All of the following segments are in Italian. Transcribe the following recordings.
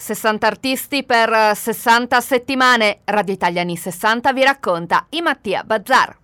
60 artisti per 60 settimane. Radio Italia anni 60 vi racconta i Mattia Bazar.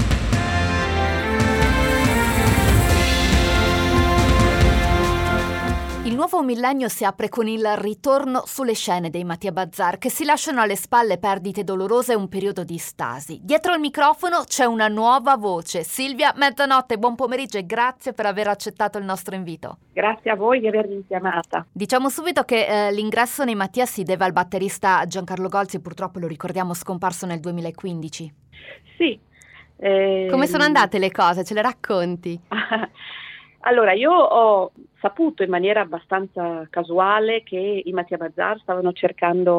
Il nuovo millennio si apre con il ritorno sulle scene dei Mattia Bazar, che si lasciano alle spalle perdite dolorose e un periodo di stasi. Dietro il microfono c'è una nuova voce. Silvia Mezzanotte, buon pomeriggio e grazie per aver accettato il nostro invito. Grazie a voi di avermi chiamata. Diciamo subito che l'ingresso nei Mattia si deve al batterista Giancarlo Golzi, purtroppo lo ricordiamo scomparso nel 2015. Sì. Come sono andate le cose? Ce le racconti? Allora, io ho saputo in maniera abbastanza casuale che i Mattia Bazar stavano cercando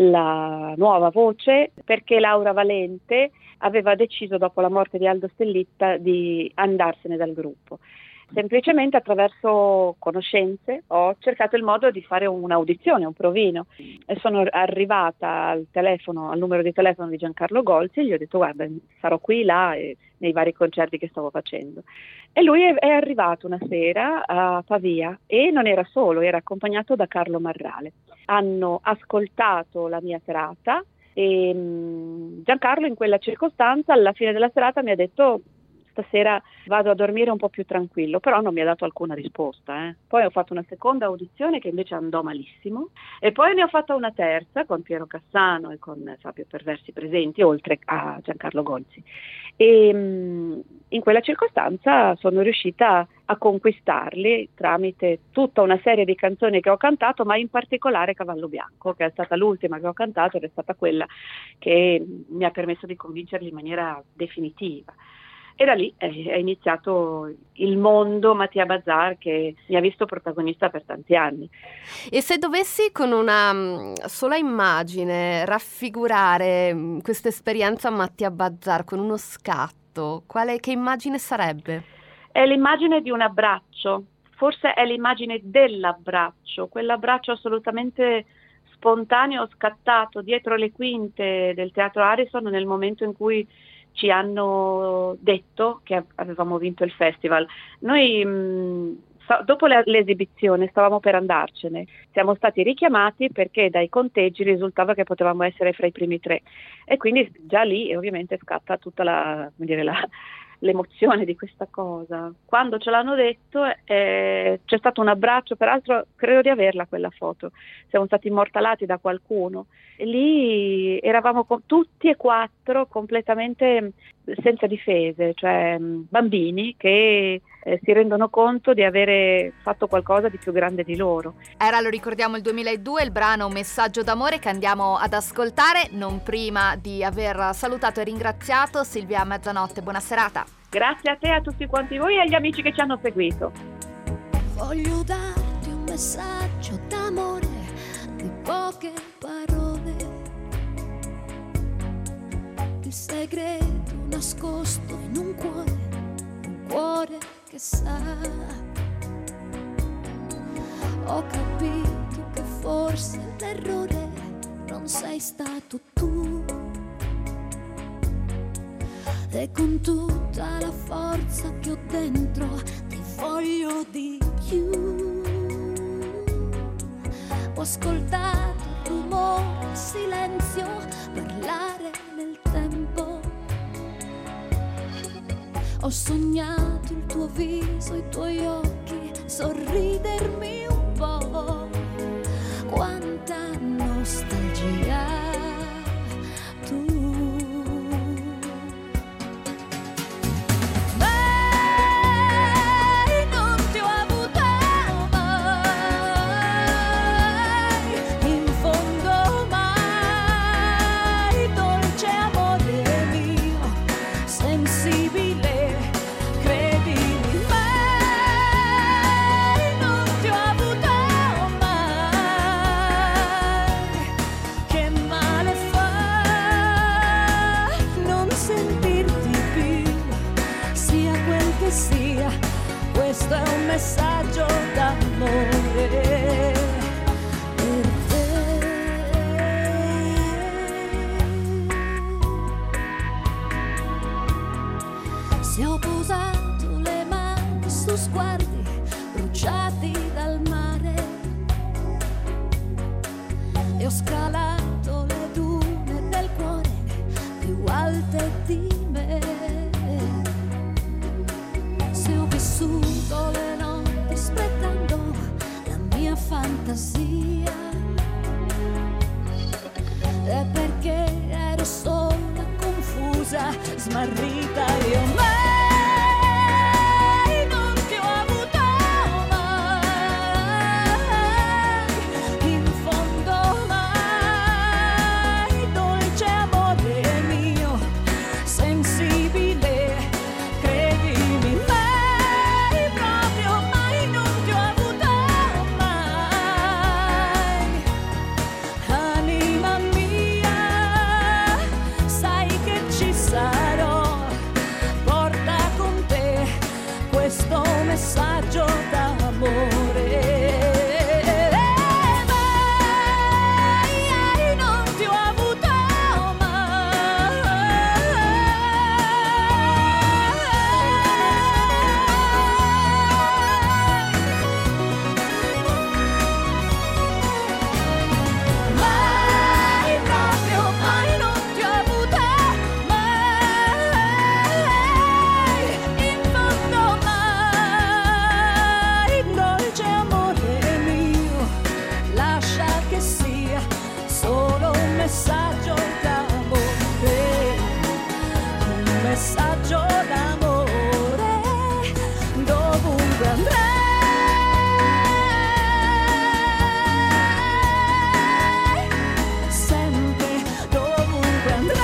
la nuova voce perché Laura Valente aveva deciso, dopo la morte di Aldo Stellitta, di andarsene dal gruppo. Semplicemente attraverso conoscenze ho cercato il modo di fare un'audizione, un provino, e sono arrivata al numero di telefono di Giancarlo Golzi e gli ho detto: guarda, sarò qui, là, nei vari concerti che stavo facendo. E lui è arrivato una sera a Pavia e non era solo, era accompagnato da Carlo Marrale. Hanno ascoltato la mia serata e Giancarlo in quella circostanza alla fine della serata mi ha detto: stasera vado a dormire un po' più tranquillo, però non mi ha dato alcuna risposta. Poi ho fatto una seconda audizione che invece andò malissimo e poi ne ho fatta una terza con Piero Cassano e con Fabio Perversi presenti, oltre a Giancarlo Golzi. E in quella circostanza sono riuscita a conquistarli tramite tutta una serie di canzoni che ho cantato, ma in particolare Cavallo Bianco, che è stata l'ultima che ho cantato ed è stata quella che mi ha permesso di convincerli in maniera definitiva. E da lì è iniziato il mondo Mattia Bazar, che mi ha visto protagonista per tanti anni. E se dovessi con una sola immagine raffigurare questa esperienza Mattia Bazar con uno scatto, che immagine sarebbe? È l'immagine di un abbraccio, forse è l'immagine dell'abbraccio, quell'abbraccio assolutamente spontaneo, scattato dietro le quinte del Teatro Ariston nel momento in cui ci hanno detto che avevamo vinto il festival. Noi dopo l'esibizione stavamo per andarcene, siamo stati richiamati perché dai conteggi risultava che potevamo essere fra i primi 3 e quindi già lì ovviamente scatta tutta l'emozione di questa cosa. Quando ce l'hanno detto c'è stato un abbraccio, peraltro credo di averla quella foto, siamo stati immortalati da qualcuno e lì eravamo tutti e 4 completamente senza difese, cioè bambini che si rendono conto di avere fatto qualcosa di più grande di loro. Era, lo ricordiamo, il 2002, il brano Un messaggio d'amore che andiamo ad ascoltare, non prima di aver salutato e ringraziato Silvia Mezzanotte. Buona serata. Grazie a te, a tutti quanti voi e agli amici che ci hanno seguito. Voglio darti un messaggio d'amore di poche parole, il segreto nascosto in un cuore che sa. Ho capito che forse l'errore non sei stato tu, e con tutta la forza che ho dentro ti voglio di più. Ho ascoltato il rumore, il silenzio, parlare nel tempo. Ho sognato il tuo viso, i tuoi occhi, sorridermi un po'. Quanta nostalgia tu. Sensibile, credimi, mai non ti ho ho scalato le dune del cuore più alte di me. Se ho vissuto le notti aspettando la mia fantasia, è perché ero sola, confusa, smarrita. Io mai non ti ho avuto mai, in fondo mai, dolce amore mio, sensibile, credimi, mai, proprio mai non ti ho avuto mai, anima mia, sai che ci sarò, porta con te questo messaggio d'amore. Mai non ti ho avuto mai, proprio mai non ti ho avuto mai, in fondo mai, dolce amore mio, lascia che sia solo un messaggio d'amore, un messaggio d'amore, dovunque andrai, sempre dovunque andrai.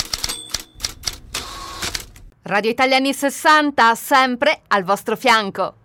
Radio Italia anni 60, sempre al vostro fianco.